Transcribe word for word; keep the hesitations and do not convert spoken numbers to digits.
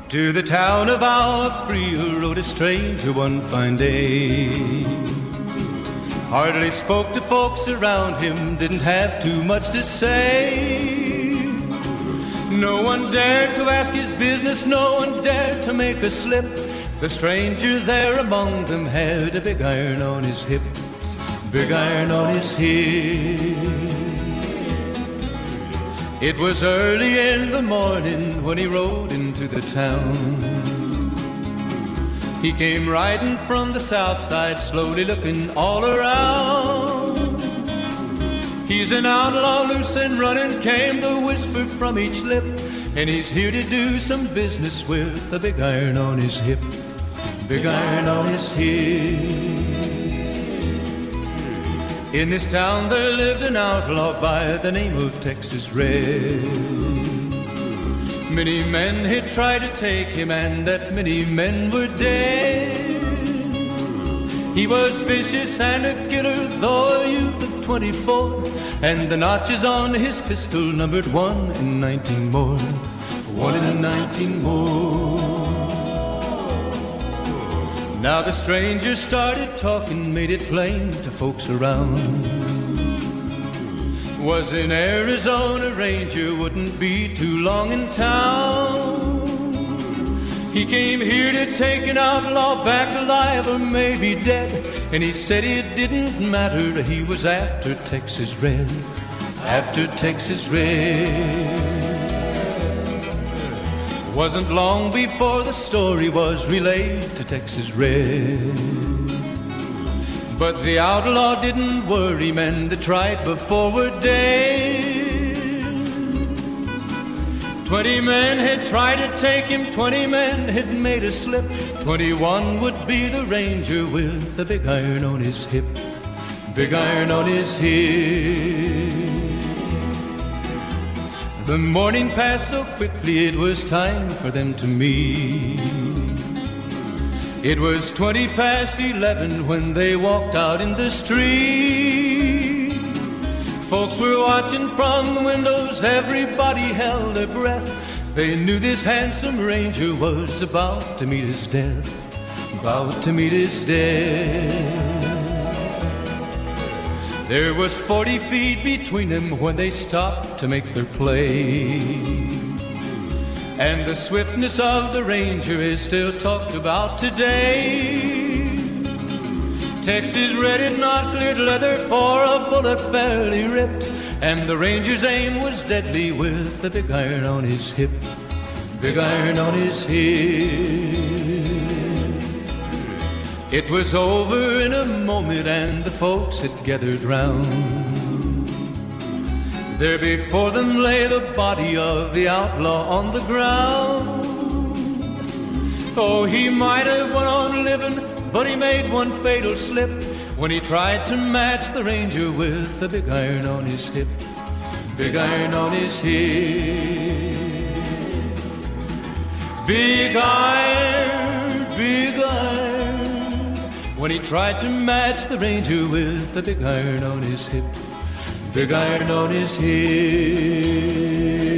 To the town of our Frio rode a stranger one fine day. Hardly spoke to folks around him, didn't have too much to say. No one dared to ask his business, no one dared to make a slip. The stranger there among them had a big iron on his hip, big iron on his hip. It was early in the morning when he rode into the town. He came riding from the south side, slowly looking all around. He's an outlaw, loose and running, came the whisper from each lip, and he's here to do some business with a big iron on his hip, big iron on his hip. In this town there lived an outlaw by the name of Texas Red. Many men had tried to take him, and that many men were dead. He was vicious and a killer, though a youth of twenty-four, and the notches on his pistol numbered one in nineteen more, one in nineteen more. Now the stranger started talking, made it plain to folks around. Was an Arizona Ranger, wouldn't be too long in town. He came here to take an outlaw back alive or maybe dead, and he said it didn't matter, he was after Texas Red, after Texas Red. Wasn't long before the story was relayed to Texas Red. But the outlaw didn't worry men that tried before were dead. Twenty men had tried to take him, twenty men had made a slip. Twenty-one would be the Ranger with the big iron on his hip, big iron on his hip. The morning passed so quickly, it was time for them to meet. It was twenty past eleven when they walked out in the street. Folks were watching from the windows, everybody held their breath. They knew this handsome Ranger was about to meet his death, about to meet his death. There was forty feet between them when they stopped to make their play. And the swiftness of the Ranger is still talked about today. Texas Red had not cleared leather for a bullet fairly ripped, and the Ranger's aim was deadly with the big iron on his hip, big iron on his hip. It was over in a moment and the folks had gathered round. There before them lay the body of the outlaw on the ground. Oh, he might have went on living, but he made one fatal slip when he tried to match the Ranger with the big iron on his hip, big iron on his hip. Big iron, big iron, when he tried to match the Ranger with the big iron on his hip, big iron on his hip.